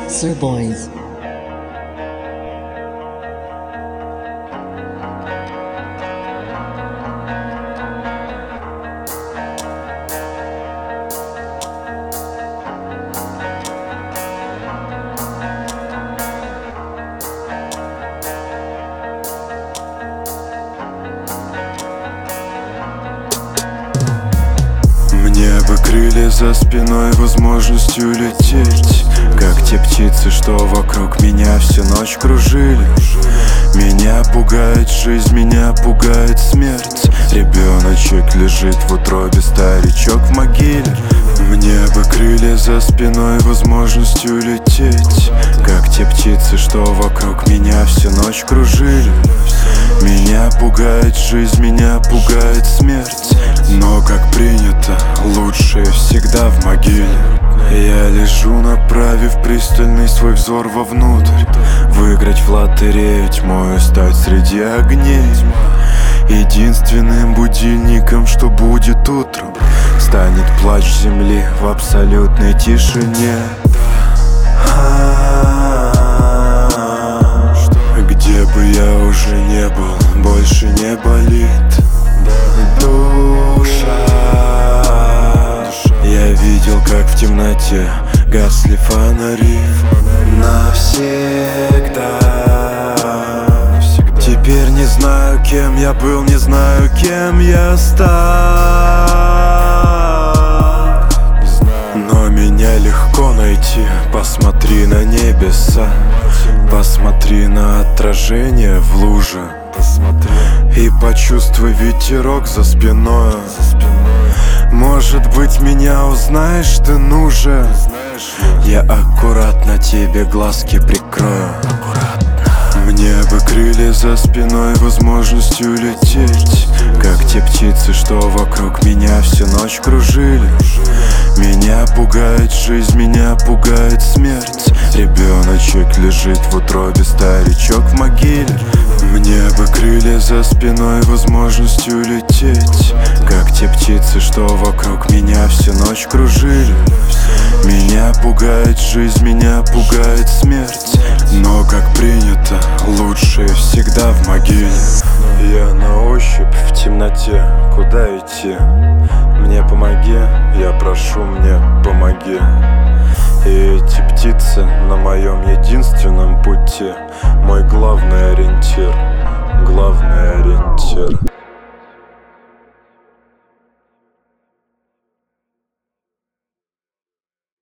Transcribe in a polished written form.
Sir Boys. Мне бы крылья за спиной, возможностью лететь, как те птицы, что вокруг меня всю ночь кружили. Меня пугает жизнь, меня пугает смерть. Ребеночек лежит в утробе, старичок в могиле. Мне бы крылья за спиной, возможностью лететь, как те птицы, что вокруг меня всю ночь кружили. Меня пугает жизнь, меня пугает смерть. Но как принято, лучшее всегда в могиле. Я лежу, направив пристальный свой взор вовнутрь. Выиграть в лотерею тьмою, стать среди огней. Единственным будильником, что будет утром, станет плач земли в абсолютной тишине. Где бы я уже не был, больше не болит душа. Я видел, как в темноте гасли фонари навсегда. Теперь не знаю, кем я был, не знаю, кем я стал. Но меня легко найти. Посмотри на небеса, посмотри на отражение в луже, и почувствуй ветерок за спиной. Может быть, меня узнаешь ты нужен. Я аккуратно тебе глазки прикрою. Мне бы крылья за спиной, возможностью лететь, как те птицы, что вокруг меня всю ночь кружили. Меня пугает жизнь, меня пугает смерть. Ребеночек лежит в утробе, старичок в могиле. Мне бы крылья за спиной, возможностью лететь, как те птицы, что вокруг меня всю ночь кружили. Меня пугает жизнь, меня пугает смерть. Но как принято, лучшее всегда в могиле. Я на ощупь в темноте, куда идти? Мне помоги, я прошу, мне помоги. И эти птицы на моем единственном пути, мой главный ориентир, главный ориентир.